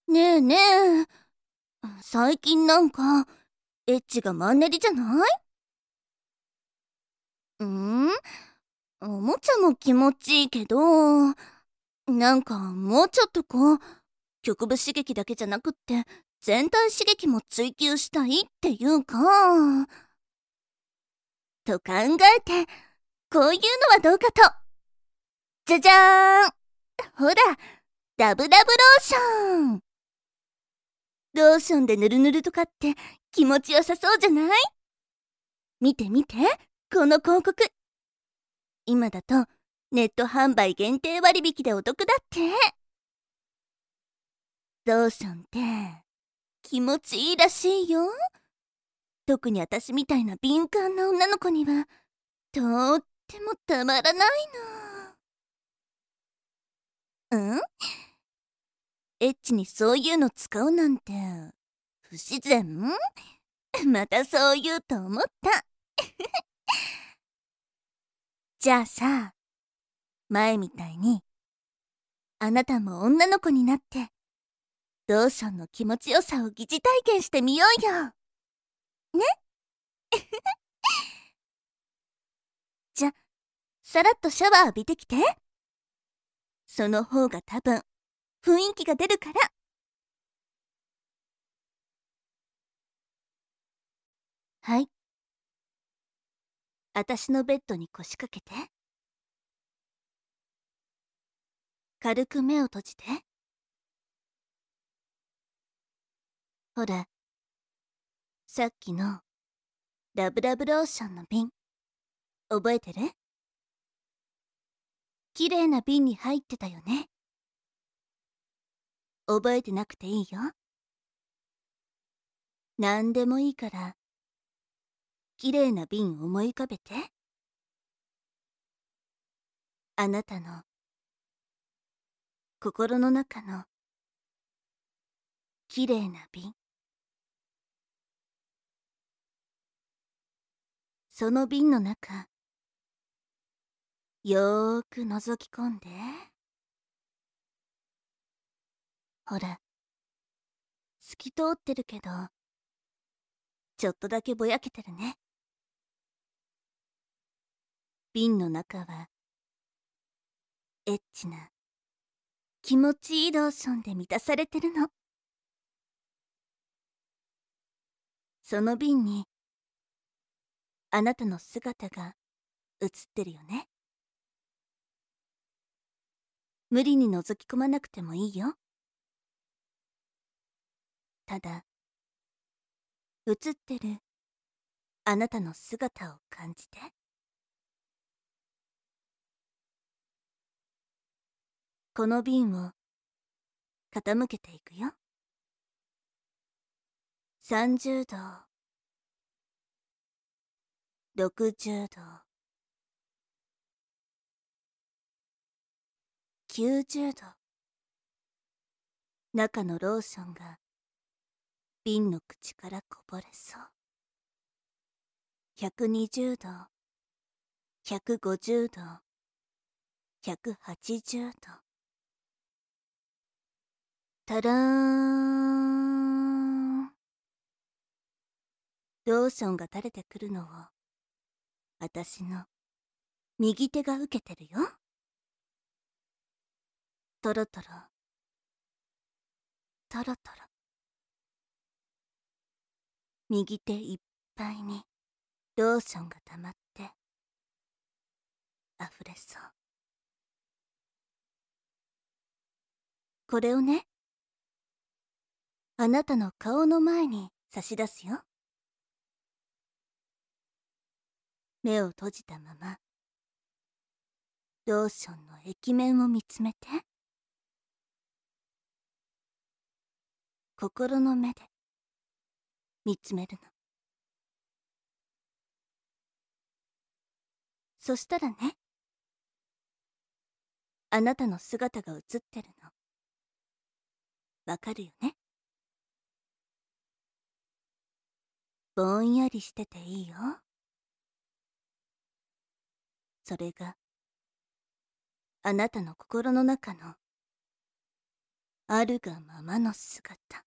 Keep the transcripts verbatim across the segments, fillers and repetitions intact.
ねえねえ、最近なんか、エッチがマンネリじゃない？ん？おもちゃも気持ちいいけど、なんかもうちょっとこう、局部刺激だけじゃなくって、全体刺激も追求したいっていうか、と考えて、こういうのはどうかと。じゃじゃーん！ほら、ダブダブローション！ローションでぬるぬるとかって気持ちよさそうじゃない？見て見て、この広告。今だとネット販売限定割引でお得だって。ローションって気持ちいいらしいよ。特に私みたいな敏感な女の子にはとってもたまらないの。ん？エッチにそういうの使うなんて不自然？またそう言うと思った。じゃあさ、前みたいにあなたも女の子になってローションの気持ちよさを疑似体験してみようよ。ね？じゃ、さらっとシャワー浴びてきて。その方が多分雰囲気が出るから。はい。あたしのベッドに腰掛けて。軽く目を閉じて。ほら、さっきのラブラブローションの瓶、覚えてる？綺麗な瓶に入ってたよね。覚えてなくていいよ。なんでもいいから、綺麗な瓶思い浮かべて。あなたの心の中の綺麗な瓶。その瓶の中、よーく覗き込んで。ほら、透き通ってるけど、ちょっとだけぼやけてるね。瓶の中は、エッチな、気持ちいいローションで満たされてるの。その瓶に、あなたの姿が映ってるよね。無理に覗き込まなくてもいいよ。ただ、映ってるあなたの姿を感じて。この瓶を傾けていくよ。さんじゅうど、ろくじゅうど、きゅうじゅうど。中のローションが瓶の口からこぼれそう。ひゃくにじゅうど、ひゃくごじゅうど、ひゃくはちじゅうど。たらーん。ローションが垂れてくるのを、私の右手が受けてるよ。トロトロ、トロトロ。右手いっぱいにローションが溜まって溢れそう。これをね、あなたの顔の前に差し出すよ。目を閉じたまま、ローションの液面を見つめて。心の目で見つめるの。そしたらね、あなたの姿が映ってるの。わかるよね？ぼんやりしてていいよ。それがあなたの心の中のあるがままの姿。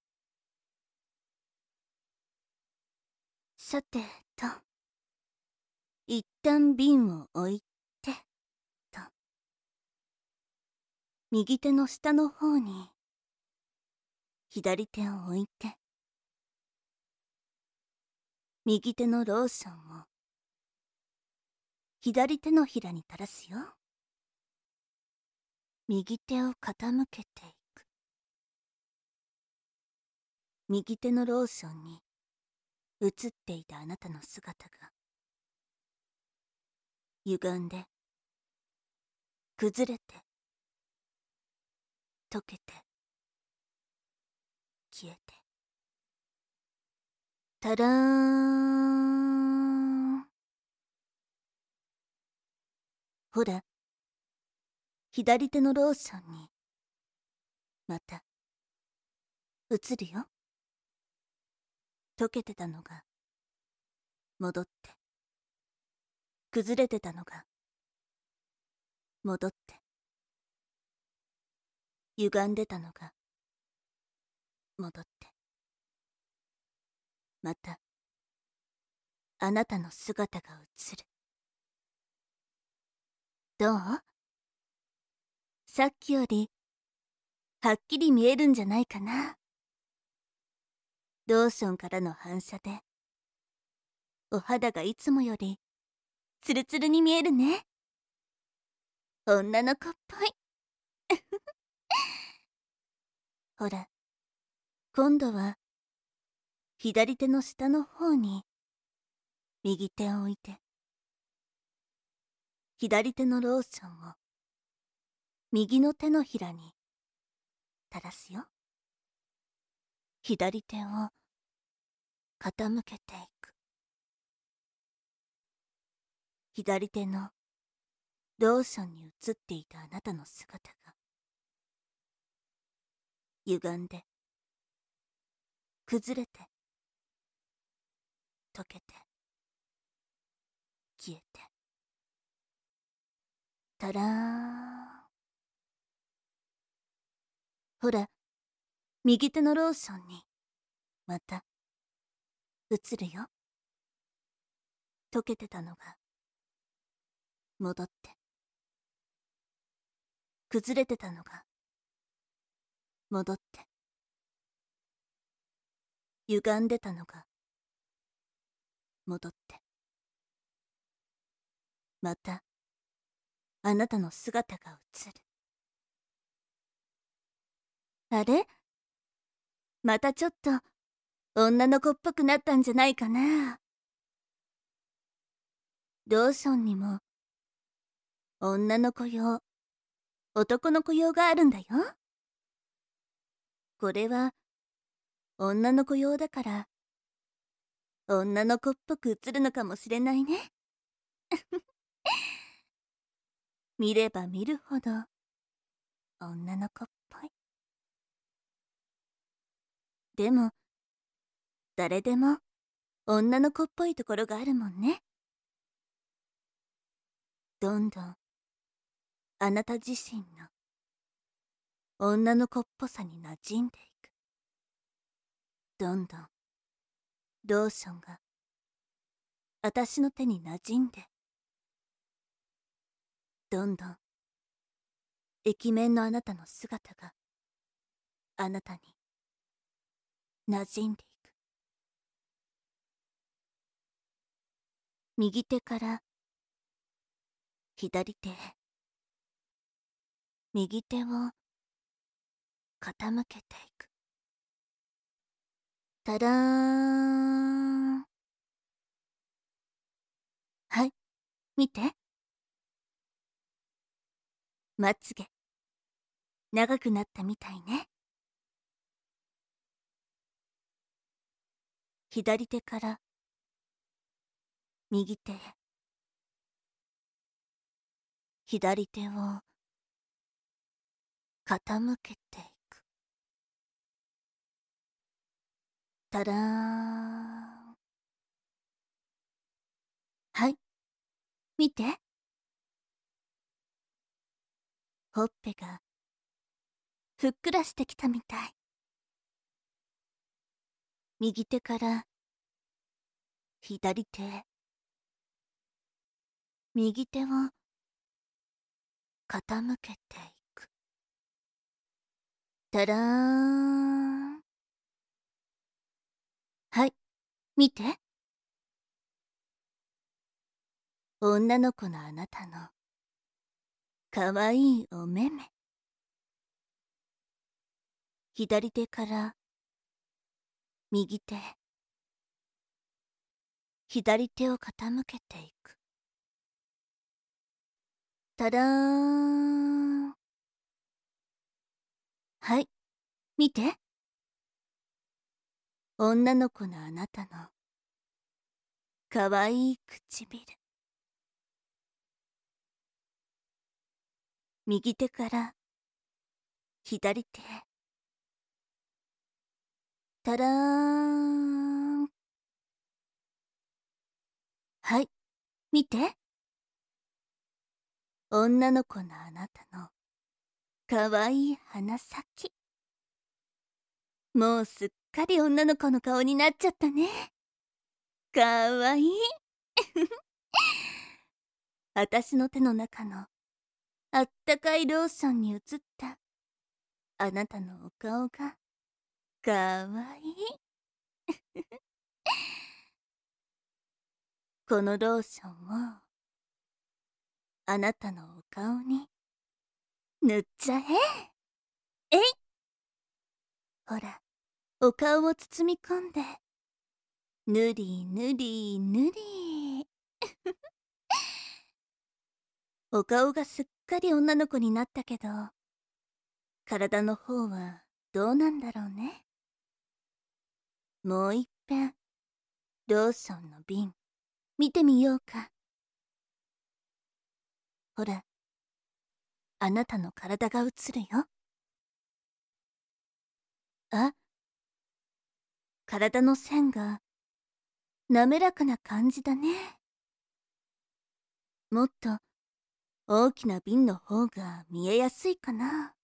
さてと、一旦瓶を置いて、と、右手の下の方に、左手を置いて、右手のローションを、左手のひらに垂らすよ。右手を傾けていく。右手のローションに映っていたあなたの姿が歪んで崩れて溶けて消えて、たらーん。ほら、左手のローションにまた映るよ。溶けてたのが戻って、崩れてたのが戻って、歪んでたのが戻って、またあなたの姿が映る。どう？さっきよりはっきり見えるんじゃないかな。ローションからの反射でお肌がいつもよりツルツルに見えるね。女の子っぽい。ほら、今度は左手の下の方に右手を置いて、左手のローションを右の手のひらに垂らすよ。左手を傾けていく。左手のローションに映っていたあなたの姿が歪んで崩れて溶けて消えて、たらーん。ほら、右手のローションにまた映るよ。溶けてたのが戻って、崩れてたのが戻って、歪んでたのが戻って、またあなたの姿が映る。あれ？またちょっと女の子っぽくなったんじゃないかな。ローションにも女の子用、男の子用があるんだよ。これは女の子用だから女の子っぽく映るのかもしれないね。見れば見るほど女の子っぽい。でも誰でも女の子っぽいところがあるもんね。どんどんあなた自身の女の子っぽさに馴染んでいく。どんどんローションが私の手に馴染んで、どんどん液面のあなたの姿があなたに馴染んでいく。右手から左手へ、右手を傾けていく。たらーん。はい、見て。まつげ長くなったみたいね。左手から右手へ、左手を傾けていく。たらーん。はい、見て。ほっぺがふっくらしてきたみたい。右手から左手へ、右手を傾けていく。たらーん。はい、見て。女の子のあなたのかわいいお目目。左手から右手へ、左手を傾けていく。たらーん。はい、見て。女の子のあなたのかわいい唇。右手から左手へ。たらーん。はい、見て。女の子のあなたのかわいい鼻先。もうすっかり女の子の顔になっちゃったね。かわいい。あたしの手の中のあったかいローションに映ったあなたのお顔がかわいい。このローションをあなたのお顔に塗っちゃえ。えい。ほら、お顔を包み込んで、ぬりぬりぬり。お顔がすっかり女の子になったけど、体の方はどうなんだろうね。もういっぺん、ローションの瓶、見てみようか。ほら、あなたの体が映るよ。あ、体の線が滑らかな感じだね。もっと大きな瓶の方が見えやすいかな。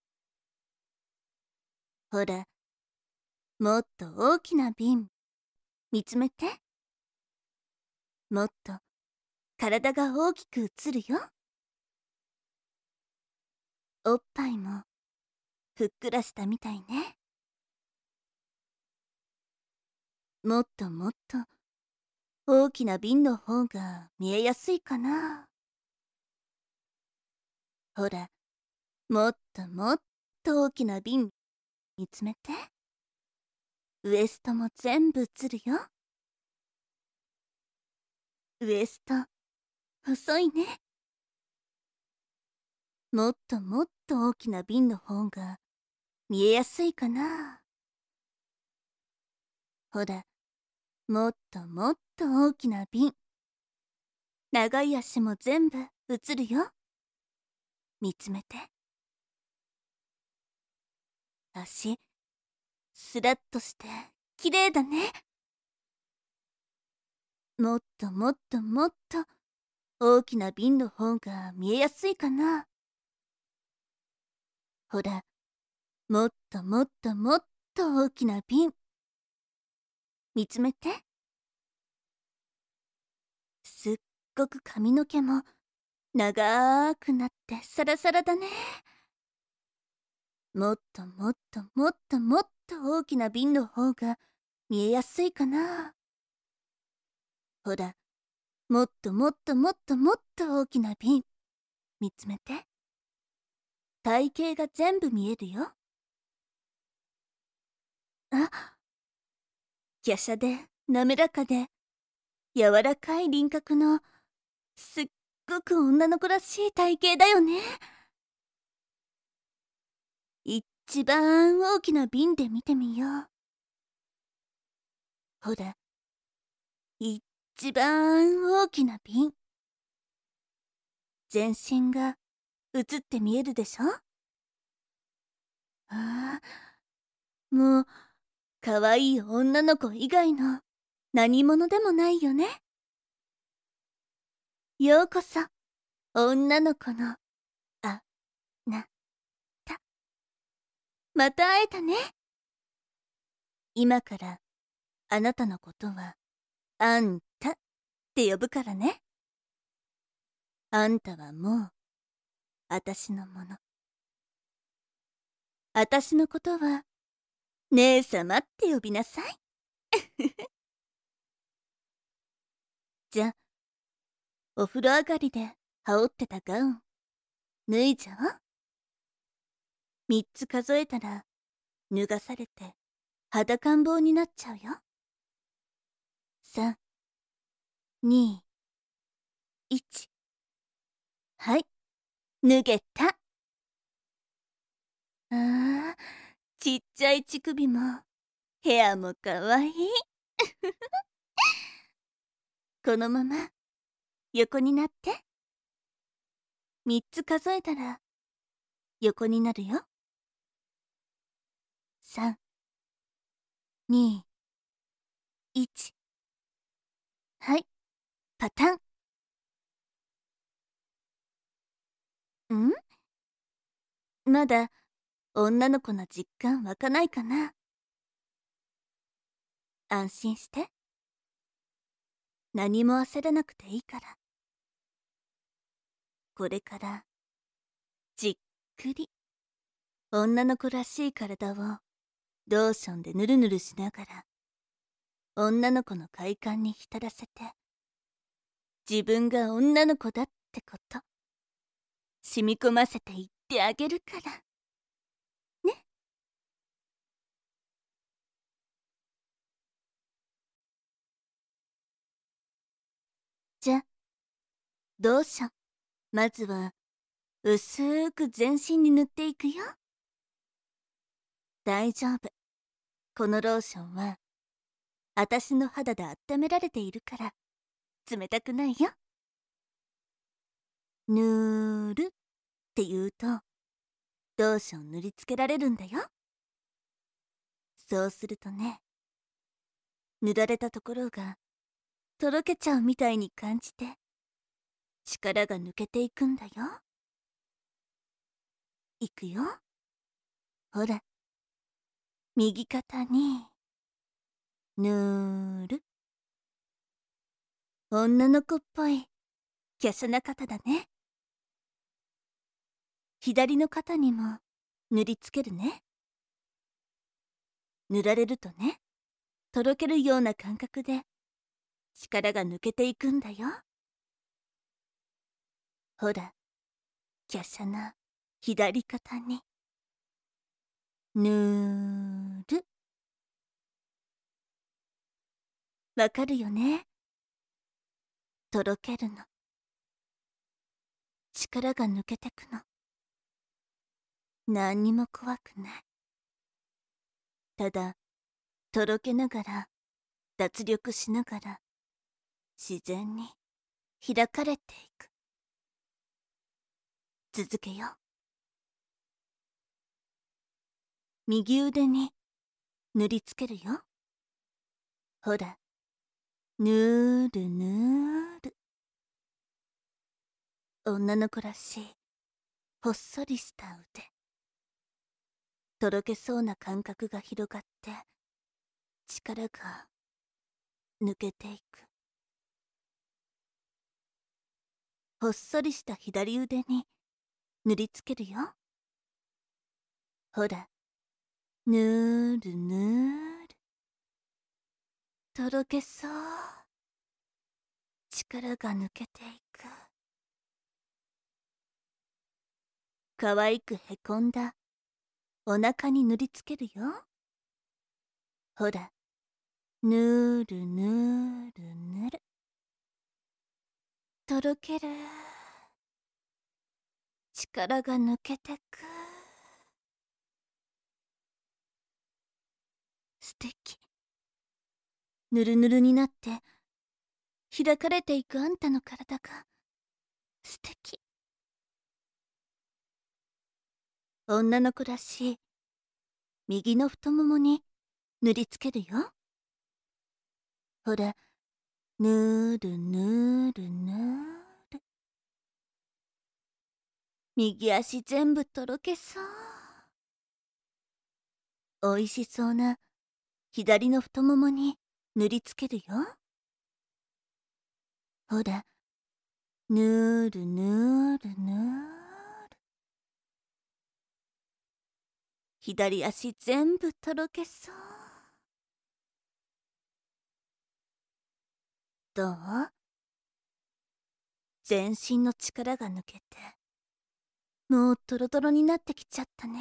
ほら、もっと大きな瓶、見つめて。もっと体が大きく映るよ。おっぱいもふっくらしたみたいね。もっともっと大きな瓶の方が見えやすいかな。ほら、もっともっと大きな瓶見つめて。ウエストも全部映るよ。ウエスト細いね。もっともっと大きな瓶の方が見えやすいかな。ほら、もっともっと大きな瓶。長い足も全部映るよ。見つめて。足、スラッとして綺麗だね。もっともっともっと大きな瓶の方が見えやすいかな。ほら、もっともっともっと大きな瓶。見つめて。すっごく髪の毛も長くなってサラサラだね。もっともっともっともっと大きな瓶の方が見えやすいかな。ほら、もっともっともっともっと大きな瓶。見つめて。体型が全部見えるよ。あ、華奢で滑らかで柔らかい輪郭のすっごく女の子らしい体型だよね。一番大きな瓶で見てみよう。ほら、一番大きな瓶。全身が映って見えるでしょ。ああ、もうかわいい女の子以外の何者でもないよね。ようこそ、女の子のあなた。 また会えたね。今からあなたのことはあんたって呼ぶからね。あんたはもうあたしのもの。あたしのことは姉様って呼びなさい。じゃ、お風呂上がりで羽織ってたガウン脱いじゃお。三つ数えたら脱がされて裸ん坊になっちゃうよ。三、二、一。はい、脱げた。ああ、ちっちゃい乳首もヘアもかわいい。このまま横になって。三つ数えたら横になるよ。三、二、一。はい、パタン。ん？まだ女の子の実感湧かないかな。安心して。何も焦らなくていいから。これからじっくり女の子らしい体をローションでぬるぬるしながら女の子の快感に浸らせて、自分が女の子だってこと染み込ませていってあげるからね。じゃ、ローションまずは薄ーく全身に塗っていくよ。大丈夫。このローションはあたしの肌で温められているから冷たくないよ。ぬーるって言うとローション塗りつけられるんだよ。そうするとね、塗られたところがとろけちゃうみたいに感じて力が抜けていくんだよ。いくよ。ほら、右肩にぬーる。女の子っぽい華奢な肩だね。左の肩にも塗りつけるね。塗られるとね、とろけるような感覚で力が抜けていくんだよ。ほら、華奢な左肩にぬーる。わかるよね。とろけるの。力が抜けてくの。何にも怖くない。ただ、とろけながら、脱力しながら、自然に開かれていく。続けよう。右腕に塗りつけるよ。ほら、ぬーるぬーる。女の子らしい、ほっそりした腕。とろけそうな感覚が広がって、力が抜けていく。ほっそりした左腕に塗りつけるよ。ほら、ぬーるぬーる。とろけそう。力が抜けていく。かわいくへこんだお腹に塗りつけるよ。ほら、ぬーるぬーるぬる。とろける。力が抜けてく。素敵。ぬるぬるになって開かれていくあんたの体が素敵。女の子らしい右の太ももに塗りつけるよ。ほら、ぬーるぬーるぬーる。右足全部とろけそう。 おいしそうな左の太ももに塗りつけるよ。ほら、ぬーるぬーるぬーる。左足全部とろけそう。どう？全身の力が抜けて、もうトロトロになってきちゃったね。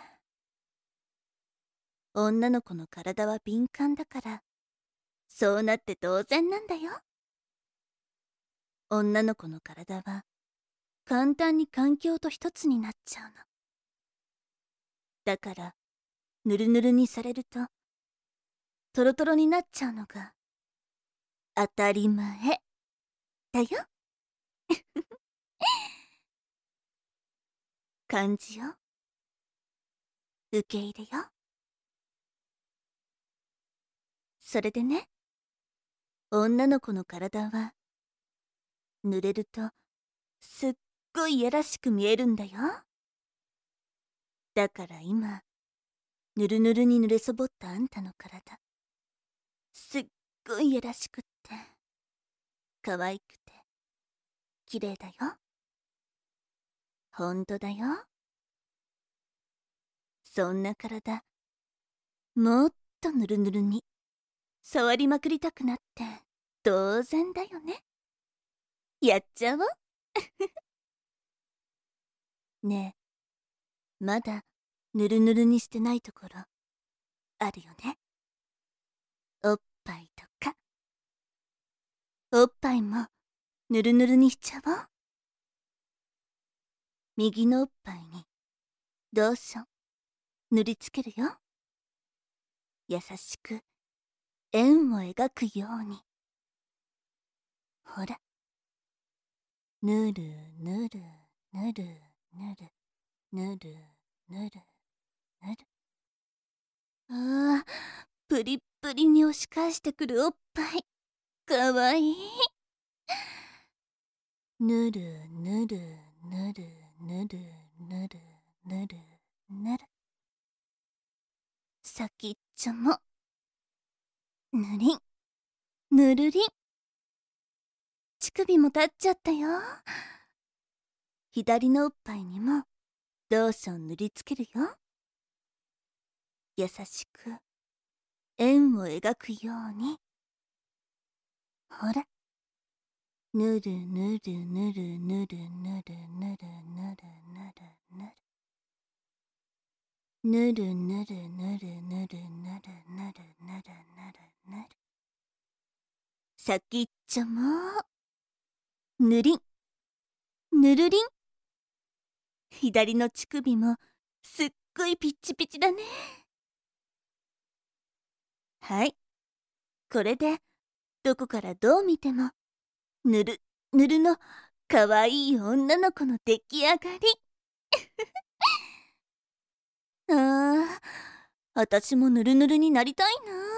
女の子の体は敏感だから、そうなって当然なんだよ。女の子の体は、簡単に環境と一つになっちゃうの。だから、ぬるぬるにされると、トロトロになっちゃうのが、当たり前、だよ。感じよ。受け入れよ。それでね、女の子の体は、濡れると、すっごいいやらしく見えるんだよ。だから今、ぬるぬるに濡れそぼったあんたの体、すっごいいやらしくって、可愛くて、綺麗だよ。ほんとだよ。そんな体、もっとぬるぬるに、触りまくりたくなって、当然だよね。やっちゃおう。ねえ、まだ、ぬるぬるにしてないところ、あるよね。おっぱいとか。おっぱいも、ぬるぬるにしちゃおう。右のおっぱいに、ローション、塗りつけるよ。優しく、円を描くように。ほら。ぬるぬるぬるぬるぬるぬるぬる。ああ、プリップリに押し返してくるおっぱい。かわいい。ぬるぬるぬるぬるぬるぬるぬる。先っちょも、ぬりん、ぬるりん。乳首も立っちゃったよ。左のおっぱいにも、ローション塗りつけるよ。優しく、円を描くように。ほら。ぬるぬるぬるぬるぬるぬるぬるぬるぬるぬる。ぬるぬるぬるぬるぬるぬるぬるぬるぬる。先っちょも、ぬりん、ぬるりん。左の乳首も、すっごいピッチピチだね。はい。これで、どこからどう見ても、ぬる、ぬるの、かわいい女の子の出来上がり。ああ、あたしもぬるぬるになりたい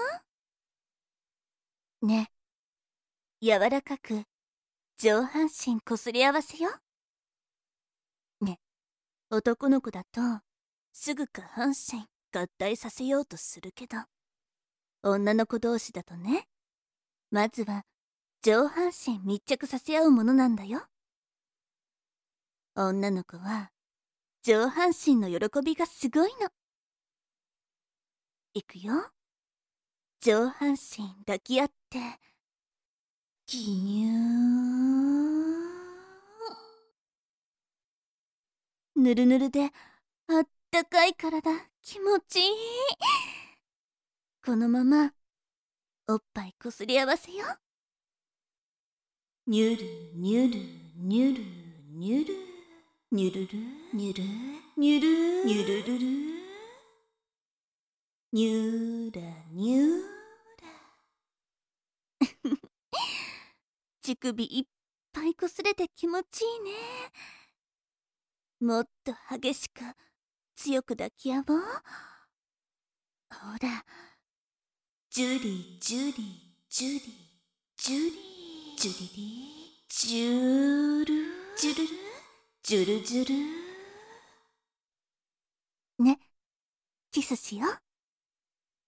な。ね、柔らかく、上半身こすり合わせよ。ね、男の子だと、すぐ下半身合体させようとするけど、女の子同士だとね、まずは、上半身密着させ合うものなんだよ。女の子は、上半身の喜びがすごいの。いくよ。上半身抱き合って、ぎにゅー。ぬるぬるで、あったかい体、気持ちいい。このまま、おっぱいこすり合わせよ。にゅるにゅるにゅるにゅるにゅるるにゅるにゅるにゅるるるにゅらにゅら。乳首いっぱいこすれて気持ちいいね。もっと激しく強く抱き合おう。ほら、ジュリジュリジュリジュリジュリリジュルジュルルジュルジュル。ね、キスしよう。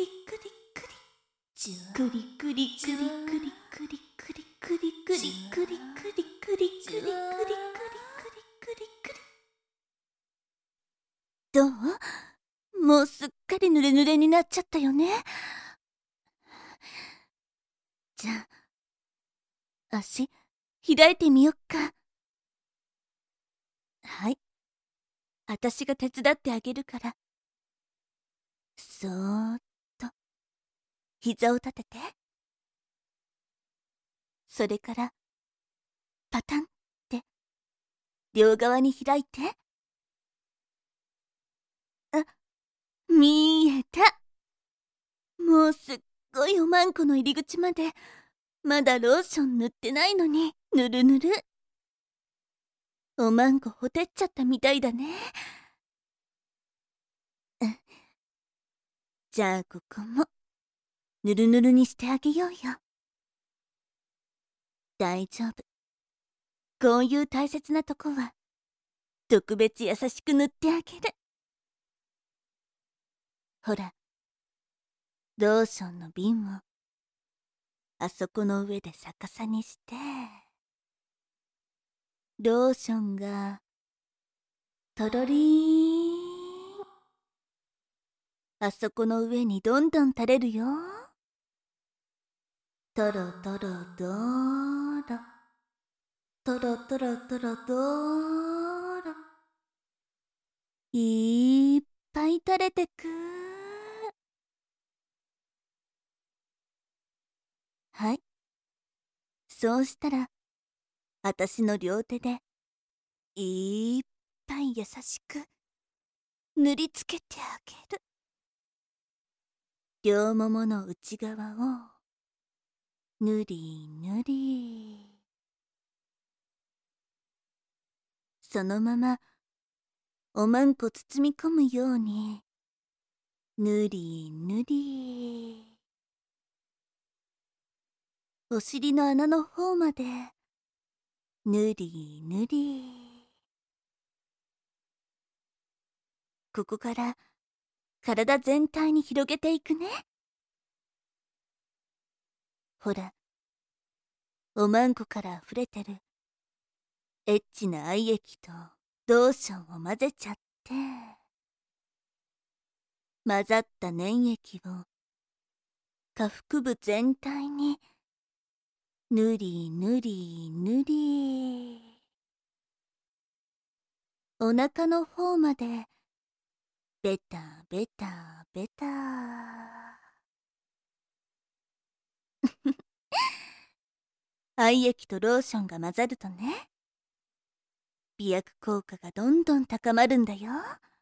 りくりくり。じゅくりくりくりくりくりくりくりくりくりくりくりくりくりくりくりくりくりくり。どう？もうすっかりぬれぬれになっちゃったよね。じゃあ、足、開いてみよっか。はい。あたしが手伝ってあげるから。そーっと、膝を立てて。それから、パタンって、両側に開いて。あ、見えた。もうすっごいおまんこの入り口まで、まだローション塗ってないのに、ぬるぬる。おまんこほてっちゃったみたいだね。じゃあここも、ぬるぬるにしてあげようよ。大丈夫。こういう大切なとこは、特別優しく塗ってあげる。ほら、ローションの瓶を、あそこの上で逆さにして、ローションが、とろりーん。あそこの上にどんどん垂れるよ。とろとろどーろ。とろとろとろどーろ。いっぱい垂れてく。はい。そうしたら、あたしの両手で、いっぱい優しく、塗りつけてあげる。両ももの内側を、ぬりぬり。そのまま、おまんこ包み込むように、ぬりぬり。お尻の穴の方まで、ぬりぬり。ここから、体全体に広げていくね。ほら、おまんこから溢れてる、エッチな愛液とローションを混ぜちゃって、混ざった粘液を、下腹部全体に、ぬりぬりぬり。お腹の方まで、ベタベタベタ。愛液とローションが混ざるとね、美薬効果がどんどん高まるんだよ。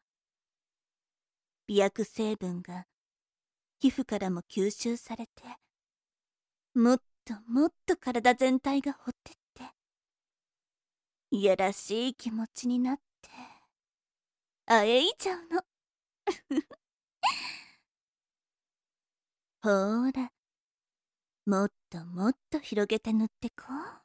美薬成分が皮膚からも吸収されて、もっともっと体全体がほてって、いやらしい気持ちになって、あえいちゃうの。ほーら、もっともっと広げて塗ってこう。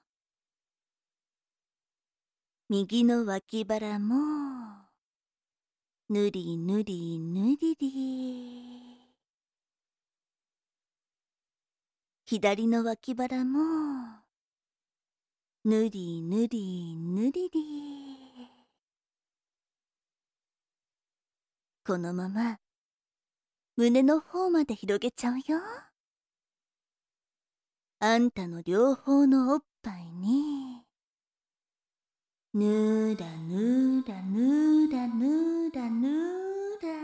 右の脇腹も、ぬりぬりぬりり。左の脇腹も、ぬりぬりぬりり。このまま、胸の方まで広げちゃうよ。あんたの両方のおっぱいに、ぬらぬらぬらぬらぬら。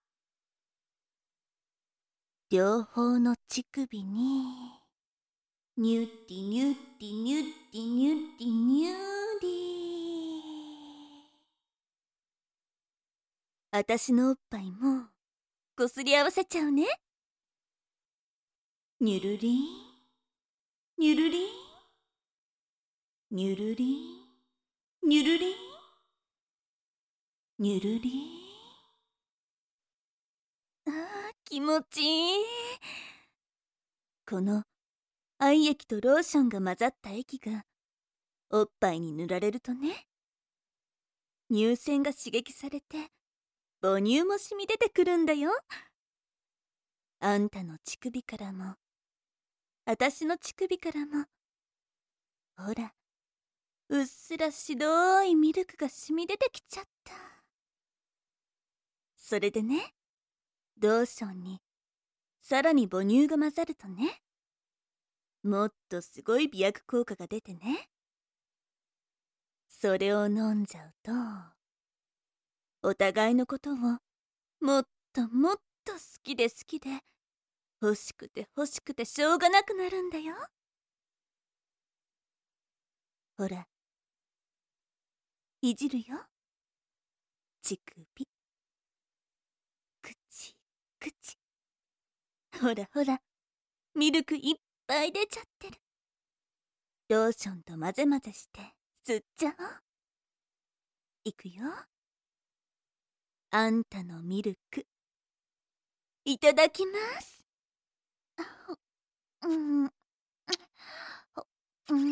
両方の乳首に、 ニュッティニュッティニュッティニュッティニューディ。あたしのおっぱいもこすり合わせちゃうね。ニュルリンニュルリンニュルリンニュルリンニュルリン。あー、気持ちいい。この愛液とローションが混ざった液がおっぱいに塗られるとね、乳腺が刺激されて母乳も染み出てくるんだよ。あんたの乳首からもあたしの乳首からも、ほら、うっすら白いミルクが染み出てきちゃった。それでね、ローションにさらに母乳が混ざるとね、もっとすごい美薬効果が出てね、それを飲んじゃうとお互いのことをもっともっと好きで好きで欲しくて欲しくてしょうがなくなるんだよ。ほら、いじるよ。乳首、口、口。ほらほら、ミルクいっぱい出ちゃってる。ローションと混ぜ混ぜして吸っちゃおう。いくよ。あんたのミルクいただきます。うん、うん、うん、うん、うん、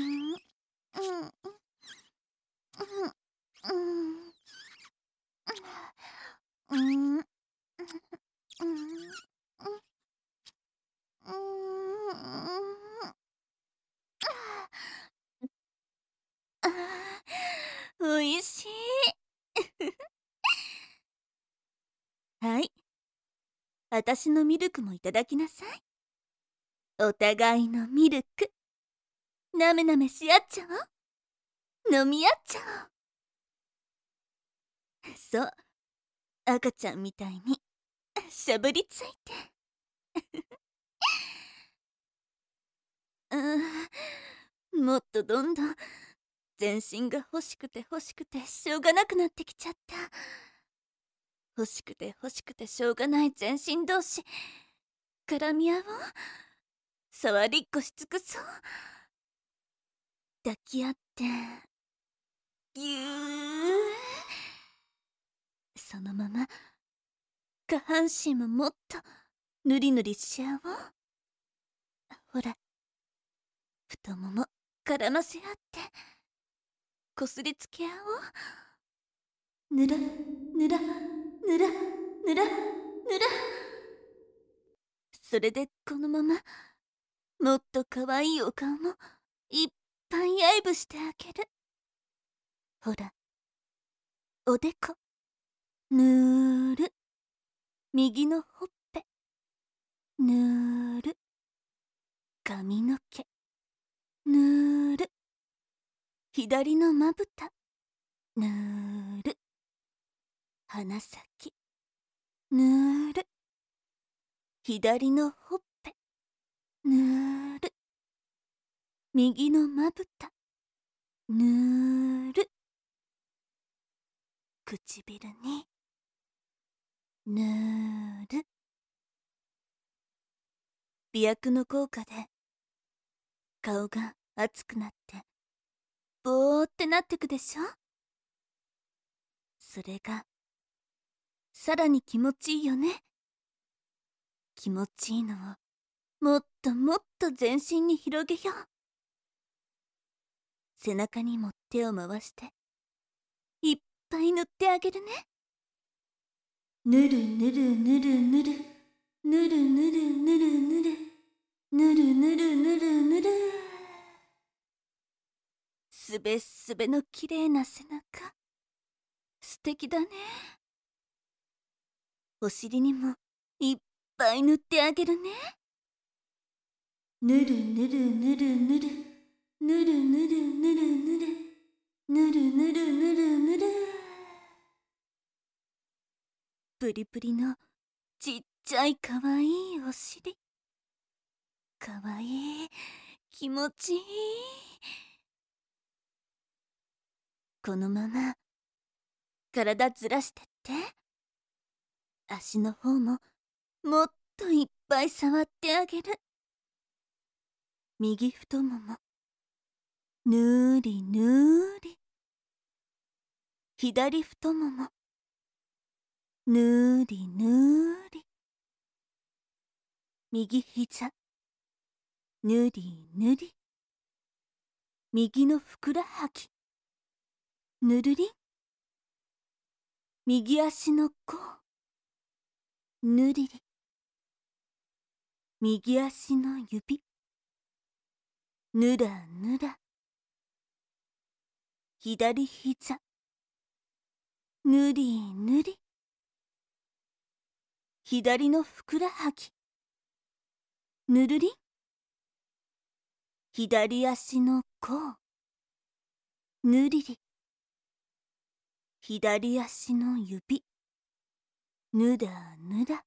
うん、うん、あー、おいしい。はい、あたしのミルクもいただきなさい。お互いのミルクなめなめし合っちゃおう。飲み合っちゃおう。そう、赤ちゃんみたいにしゃぶりついて。うん、もっとどんどん全身が欲しくて欲しくてしょうがなくなってきちゃった。欲しくて欲しくてしょうがない全身同士絡み合おう。触りっこし尽くそう。抱き合ってぎゅー。そのまま下半身ももっとぬりぬりし合おう。ほら、太もも絡ませ合ってこすりつけ合おう。ぬらぬらぬらぬらぬら。それでこのままもっと可愛いお顔もいっぱい愛撫してあげる。ほら、おでこぬーる、右のほっぺぬーる、髪の毛ぬーる、左のまぶたぬーる、鼻先ぬーる、左のほっぺぬーる、右のまぶたぬーる、唇にぬーる。美薬の効果で顔が熱くなってボーってなってくでしょ。それがさらに気持ちいいよね。気持ちいいのをもっともっと全身に広げよう。背中にも手を回していっぱい塗ってあげるね。ぬるぬるぬるぬるぬるぬるぬるぬるぬるぬるぬるぬるぬる。すべすべのきれいな背中素敵だね。お尻にもいっぱい塗ってあげるね。ぬるぬるぬるぬるぬるぬるぬるぬるぬるぬるぬるぬるぬる。プリプリのちっちゃいかわいいお尻、かわいい気持ちいい。このまま体ずらしてって。足の方ももっといっぱい触ってあげる。右太ももぬーりぬーり。左太ももぬーりぬーり。右膝ぬりぬり。右のふくらはぎぬるりん。右足の甲ぬりり。右足の指ぬらぬら。左膝ぬりぬり。左のふくらはぎぬるりん。左足の甲ぬりり。左足の指ぬらぬら。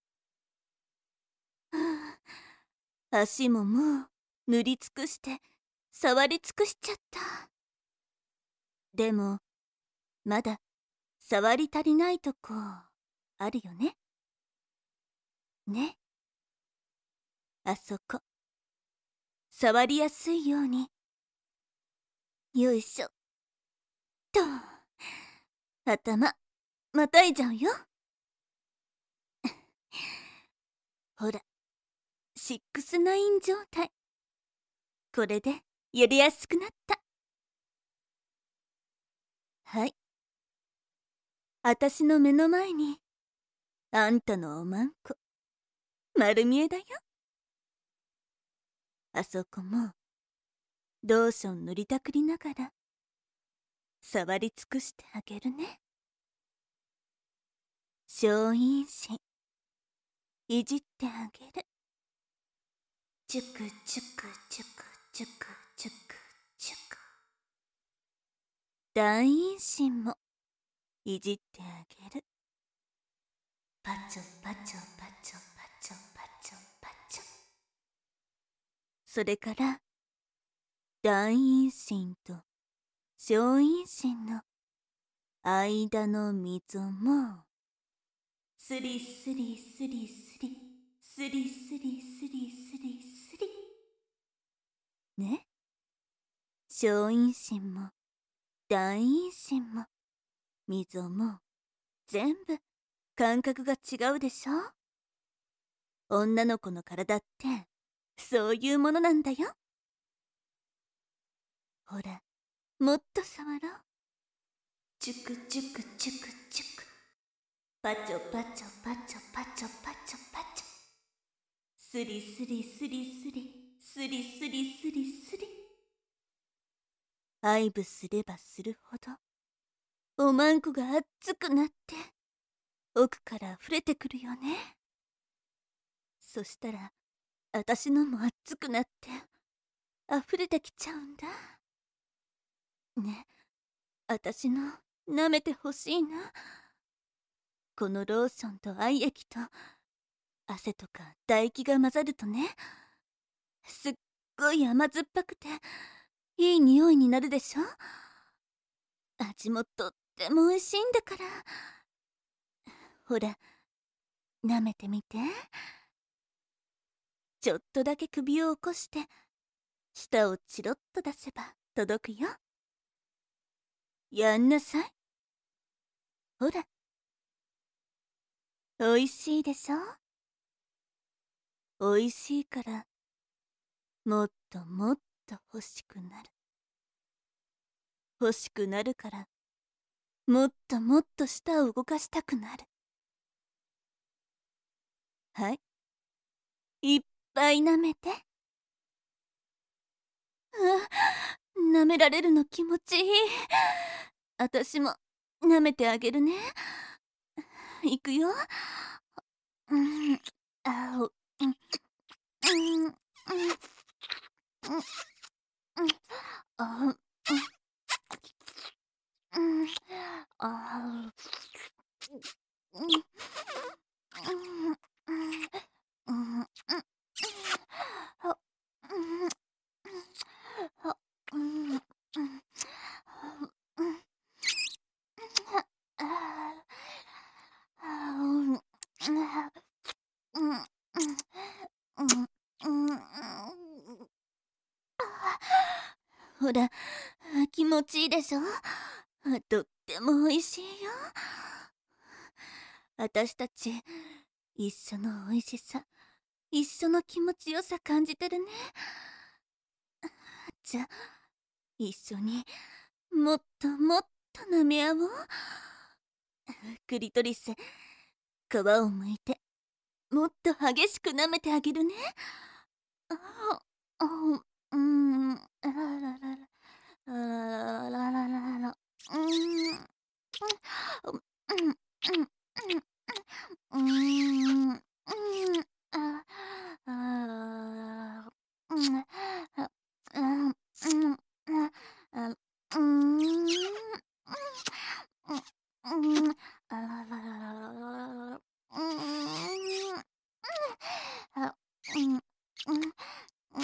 はあ、足ももう塗り尽くして触り尽くしちゃった。でもまだ触り足りないとこあるよね。ね。あそこ触りやすいように。よいしょっと。頭またいじゃうよ。ほらシックスナイン状態。これでやりやすくなった。はい。あたしの目の前にあんたのおまんこ丸見えだよ。あそこもローション塗りたくりながら触り尽くしてあげるね。小陰唇いじってあげる。チュクチュクチュクチュクチュクチュク。大陰唇もいじってあげる。パチョパチョパチョパチョパチョパチョ。それから大陰唇と小陰唇の間の溝もスリスリスリスリスリスリスリスリスリ。ね。小陰唇も大陰唇も溝も全部感覚が違うでしょ。女の子の体ってそういうものなんだよ。ほらもっと触ろう。チュクチュクチュクチュク。パチョパチョパチョパチョパチョパチョ。スリスリスリスリスリスリスリスリ。愛撫すればするほどおまんこが熱くなって奥から溢れてくるよね。そしたらあたしのも熱くなって溢れてきちゃうんだ。ね、あたしの舐めてほしいな。このローションと愛液と汗とか唾液が混ざるとね、すっごい甘酸っぱくていい匂いになるでしょ。味もとっても美味しいんだから。ほら舐めてみて。ちょっとだけ首を起こして舌をチロッと出せば届くよ。やんなさい。ほらおいしいでしょ。おいしいからもっともっと欲しくなる。欲しくなるからもっともっと舌を動かしたくなる。はい、いっぱい舐めて。あ、舐められるの気持ちいい。あたしも舐めてあげるね。いくよ。うん、あお、うん、うん、うん、うん、うん、あ、うん、うん、あ、うん、うん、うん、うん、うん、 ほら、気持ちいいでしょ。とっても美味しいよ。私たち一緒の美味しさ、一緒の気持ちよさ感じてるね。じゃあ一緒にもっともっと舐め合おう。クリトリス、皮を剥いてもっと激しく舐めてあげるね。ああ、うん、あららららららららららら、うん、うん、うん、うん、うん、うん、ああ、うん、あ、うん、うん、あ、あ、うん、うん、うん、あらららららら、うん、あ、うん、うん、うん、うん、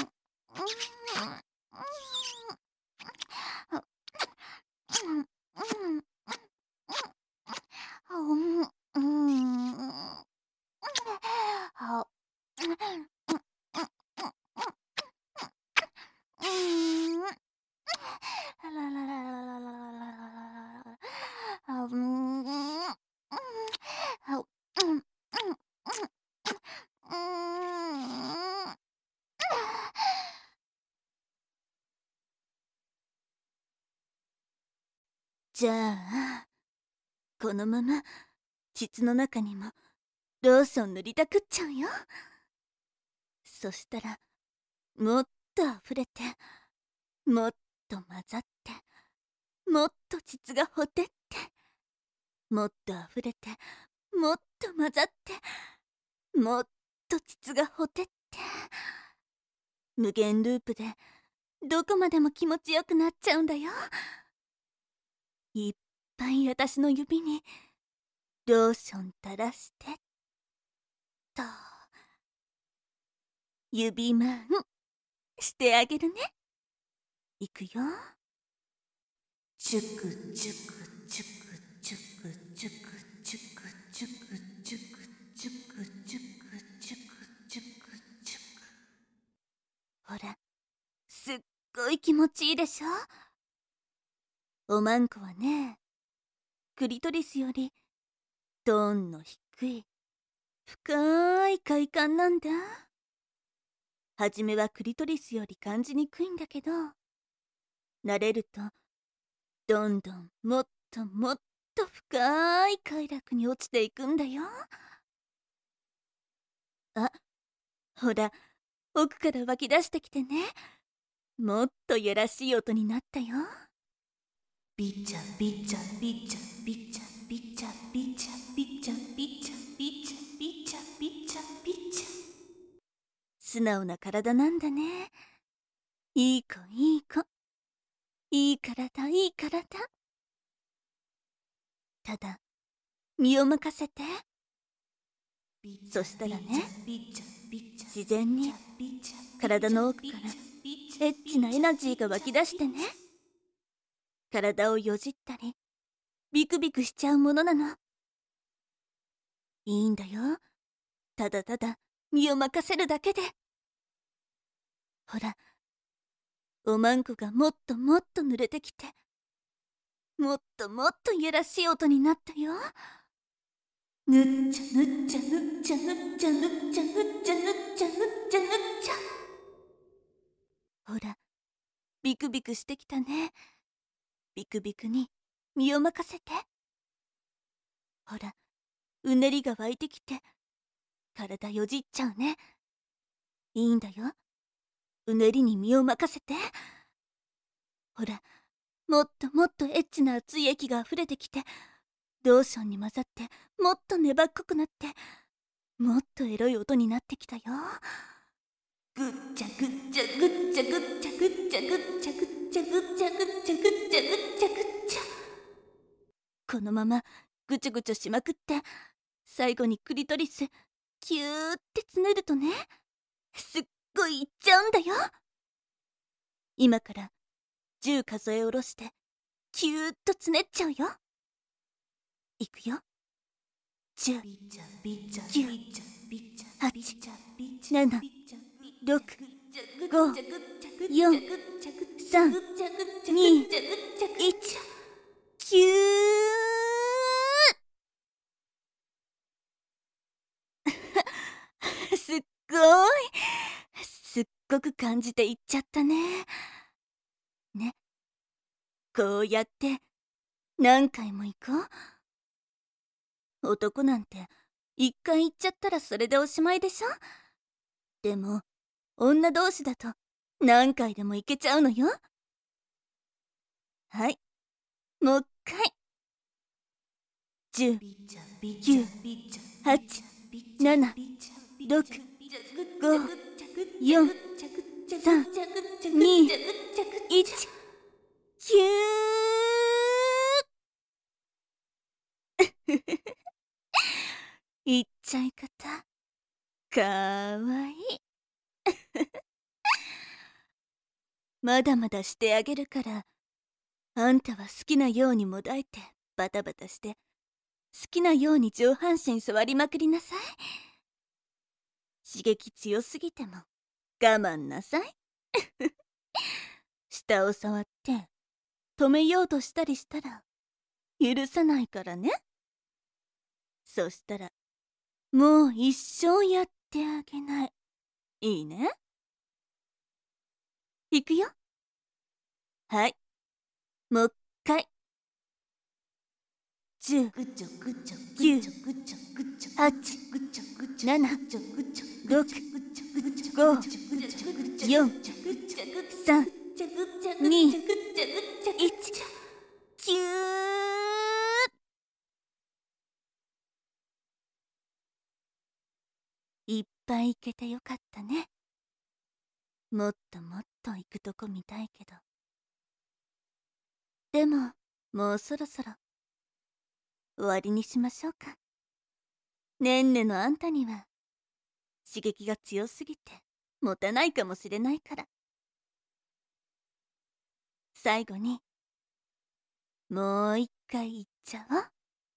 あ、うん、うん、うん、うん、あ、うん、あららららららららら、あ、うん、うん、あ、うん、うん、うん、じゃあ、このまま膣の中にもローション塗りたくっちゃうよ。そしたらもっと溢れて、もっと混ざって、もっと膣がほてって、もっと溢れて、もっと混ざって、もっと膣がほてって、無限ループでどこまでも気持ちよくなっちゃうんだよ。いっぱい私の指にローション垂らしてと、指マンしてあげるね。いくよ。チュクチュクチュクチュクチュクチュクチュクチュクチュクチュクチュクチュクチュクチュク。ほら、すっごい気持ちいいでしょ。おまんこはね、クリトリスよりトーンの低い深い快感なんだ。はじめはクリトリスより感じにくいんだけど、慣れるとどんどんもっともっと深い快楽に落ちていくんだよ。あ、ほら、奥から湧き出してきてね。もっとやらしい音になったよ。ビチャビチャビチャビチャビチャビチャビチャビチャビチャビチャビチャビチャ。素直な体なんだね。いい子いい子。いい体いい体。ただ身を任せて。そしたらね、自然に体の奥からエッチなエナジーが湧き出してね、体をよじったりビクビクしちゃうものなの。いいんだよ、ただただ身を任せるだけで。ほら、おまんこがもっともっと濡れてきて、もっともっといやらしい音になったよ。ぬっちゃぬっちゃぬっちゃぬっちゃぬっちゃぬっちゃぬっちゃぬっちゃぬっちゃ。ほら、ビクビクしてきたね。ビクビクに身を任せて。ほら、うねりが湧いてきて体よじっちゃうね。いいんだよ、うねりに身を任せて。ほら、もっともっとエッチな熱い液が溢れてきて、ローションに混ざってもっと粘っこくなって、もっとエロい音になってきたよ。ぐっちゃぐっちゃぐっちゃぐっちゃぐっちゃぐっちゃぐっちゃぐっちゃぐっちゃぐっちゃぐっちゃぐっちゃぐっちゃ。このままぐちょぐちょしまくって、最後にクリトリスキューってつねるとね、すっごいいっちゃうんだよ。今からじゅう数え下ろしてキューッとつねっちゃうよ。いくよ。じゅう、きゅう、はち、なな、ろく、ご、よん、さん、 さん、に、いち、キューすっごいすっごく感じていっちゃったね。ね。こうやって何回も行こう。男なんて一回行っちゃったらそれでおしまいでしょ。でも女同士だと何回でも行けちゃうのよ。はい、もう一回。じゅう、きゅう、はち、なな、ろく、ご、よん、さん、に、いち、キューいっちゃい方、かわいい。まだまだしてあげるから、あんたは好きなようにもだえてバタバタして、好きなように上半身触りまくりなさい。刺激強すぎても我慢なさい。下を触って止めようとしたりしたら許さないからね。そしたらもう一生やってあげない。いいね。いくよ。はい、もう一回。じゅう、きゅう、はち、なな、ろく、ご、よん、さん、に、いち、キューいっぱい行けてよかったね。もっともっと行くとこ見たいけど。でも、もうそろそろ終わりにしましょうか。ねんねのあんたには刺激が強すぎて持たないかもしれないから。最後にもう一回言っちゃおう。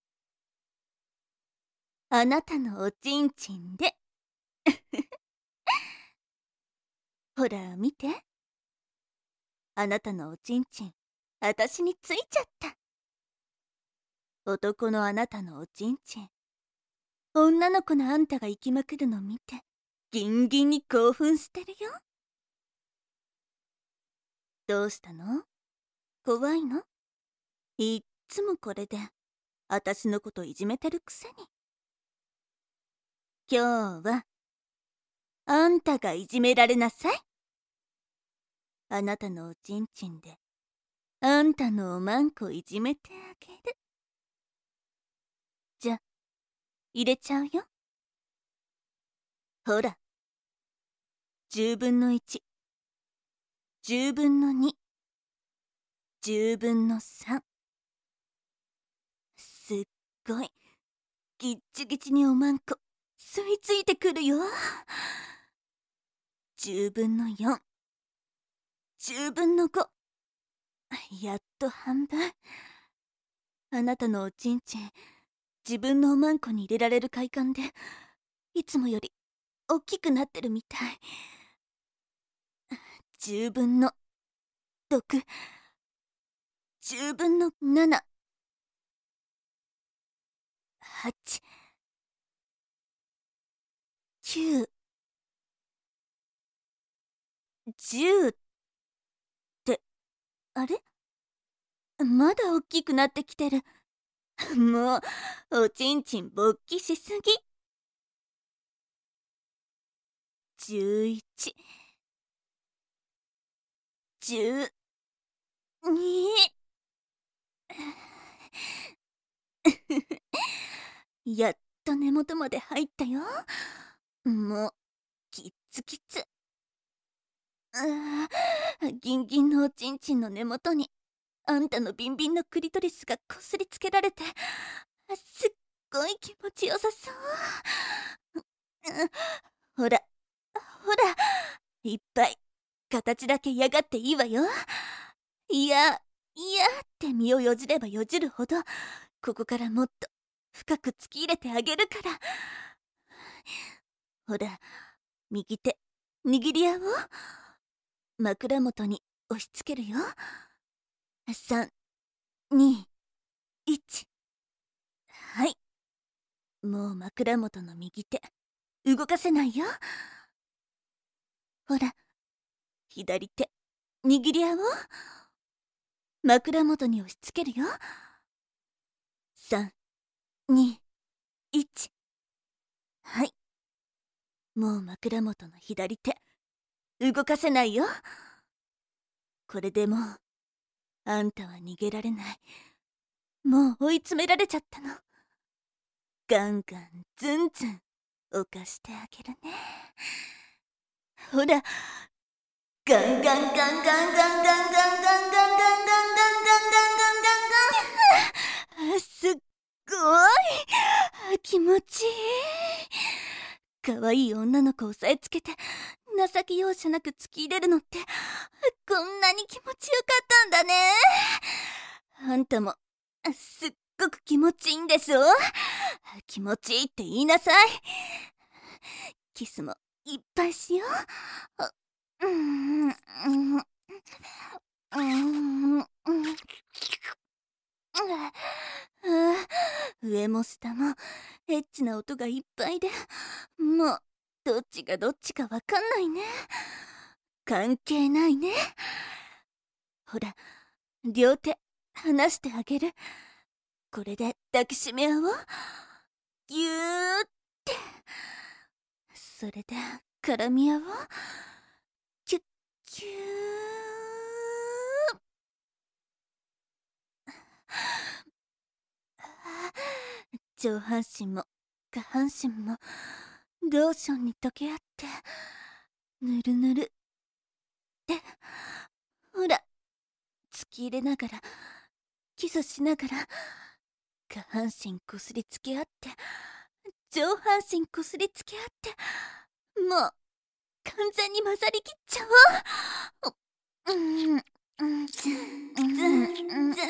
あなたのおちんちんでほら見て、あなたのおちんちんあたしについちゃった。男のあなたのおちんちん、女の子のあんたが行きまくるの見てギンギンに興奮してるよ。どうしたの？怖いの？いっつもこれであたしのこといじめてるくせに。今日はあんたがいじめられなさい。あなたのおちんちんであんたのおまんこいじめてあげる。じゃ、入れちゃうよ。ほら、じゅうぶんのいち、じゅうぶんのに、じゅうぶんのさん。すっごいギッチギチにおまんこ吸い付いてくるよ。じゅうぶんのよん、じゅうぶんのご。やっと半分。あなたのおちんちん、自分のおまんこに入れられる快感でいつもより大きくなってるみたい。じゅうぶんのろく、じゅうぶんのなな、はち、きゅう、じゅうって、あれ？まだ大きくなってきてる。もうおちんちん勃起しすぎ。じゅういち、じゅうに。やっと根元まで入ったよ。もうキッツキツ。ああ、ギンギンのおちんちんの根元にあんたのビンビンのクリトリスがこすりつけられて、すっごい気持ちよさそう。ほらほら、いっぱい形だけ嫌がっていいわよ。いやいやって身をよじればよじるほど、ここからもっと深く突き入れてあげるから。ほら、右手握り合おう。枕元に押し付けるよ。さん、に、いち。はい。もう枕元の右手、動かせないよ。ほら、左手、握り合おう。枕元に押し付けるよ。さん、に、いち。はい。もう枕元の左手、動かせないよ。これでもう、あんたは逃げられない。もう追い詰められちゃったの。ガンガンズンズン犯してあげるね。ほら、ガンガンガンガンガンガンガンガンガンガンガンガンガンガンガンガンガン。すっごい気持ちいい。かわいい女の子を押さえつけて情け容赦なく突き入れるのってこんなに気持ちよかったんだね。あんたもすっごく気持ちいいんですよ。気持ちいいって言いなさい。キスもいっぱいしよう。うんうんうん上も下もエッチな音がいっぱいで、もうどっちがどっちかわかんないね。関係ないね。ほら、両手離してあげる。これで抱きしめ合おう。ぎゅーって。それで絡み合おう。キュッキュー。上半身も下半身もローションに溶け合ってぬるぬるってほら突き入れながらキスしながら下半身こすりつけ合って上半身こすりつけ合ってもう完全に混ざりきっちゃおう。うんうんうんずんずんずんずん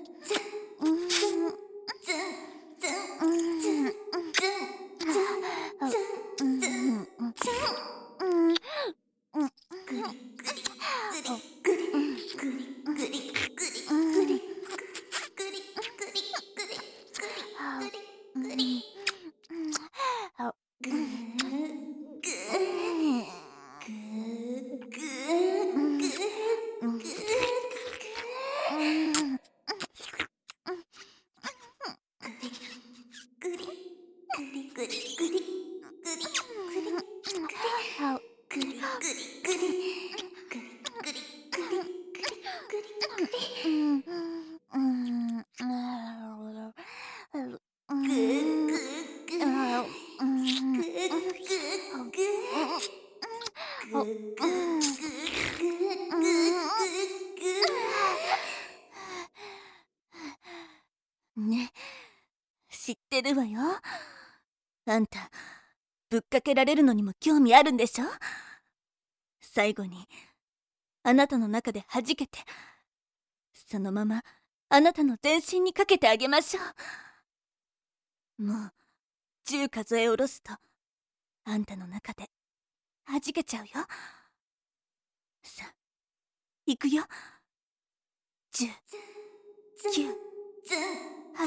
ね、知ってるわよ。あんたぶっかけられるのにも興味あるんでしょ。最後にあなたの中で弾けてそのままあなたの全身にかけてあげましょう。もうじゅう数え下ろすとあんたの中で弾けちゃうよ。さあ行くよ。じゅう、きゅう、はち、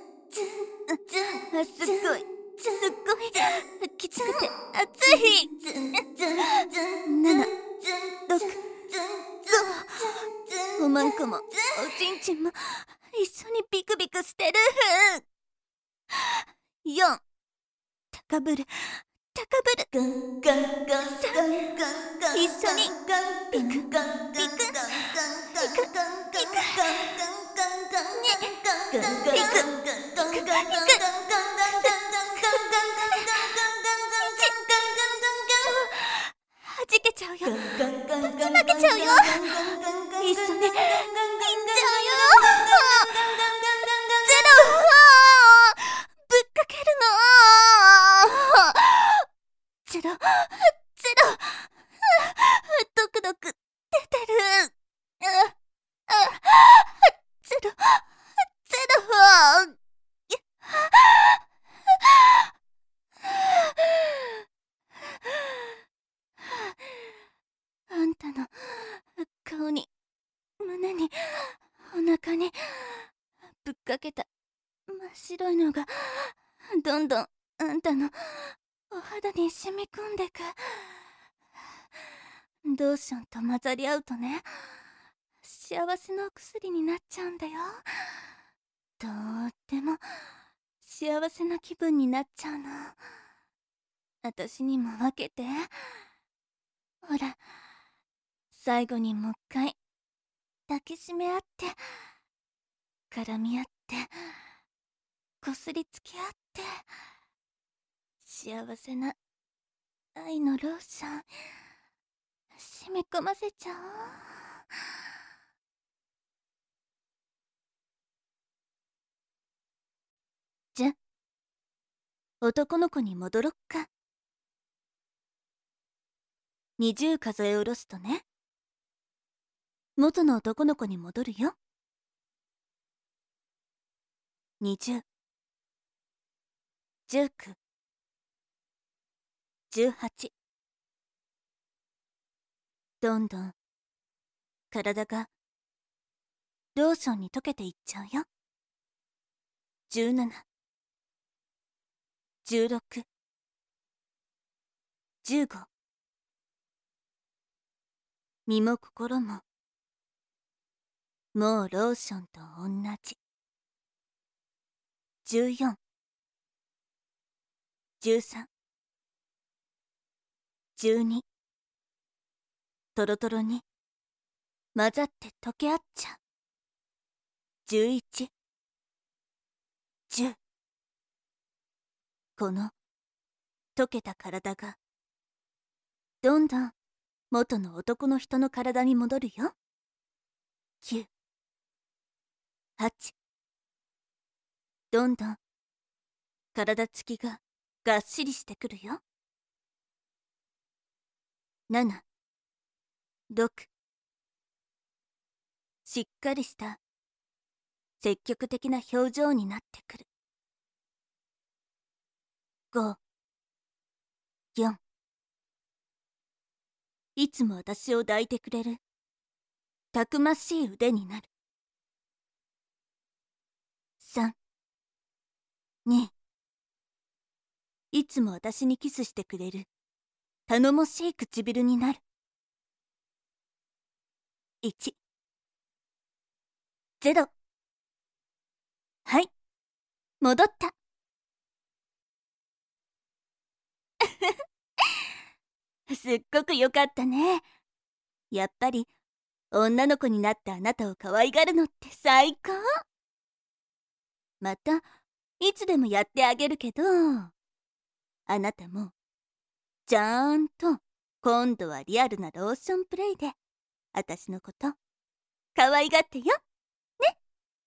あ、すっごいすっごいきつくて熱い。なな、ろく、ご、おまんこもおちんちんも一緒にビクビクしてる。よん、高ぶる高ぶる。ガンガンガンさん、一緒にビクビクビクビクビクはじけちゃうよ。ぶちまけちゃうよ。一緒にいっちゃうよ。ゼロぶっかけるの。ゼロゼロドクドク出てる。 白いのがどんどんあんたのお肌に染み込んでく。ローションと混ざり合うとね、幸せのお薬になっちゃうんだよ。とっても幸せな気分になっちゃうの。私にも分けて。ほら、最後にもう一回抱きしめ合って、絡み合って、こすりつけ合って、幸せな愛のローション染み込ませちゃおう。じゃ、男の子に戻ろっか。二十数え下ろすとね、元の男の子に戻るよ。二十、十九、十八。どんどん体がローションに溶けていっちゃうよ。十七、十六、十五。身も心ももうローションと同じ。十四、十三、十二。トロトロに混ざって溶け合っちゃう。十一、十。この溶けた体がどんどん元の男の人の体に戻るよ。九、八。どんどん体つきががっしりしてくるよ。七、六。しっかりした積極的な表情になってくる。五、四。いつも私を抱いてくれるたくましい腕になる。三、二。いつも私にキスしてくれる頼もしい唇になる。一、ゼロ。はい、戻った。すっごく良かったね。やっぱり女の子になったあなたを可愛がるのって最高。またいつでもやってあげるけど、あなたもちゃんと今度はリアルなローションプレイで私のこと可愛がってよ。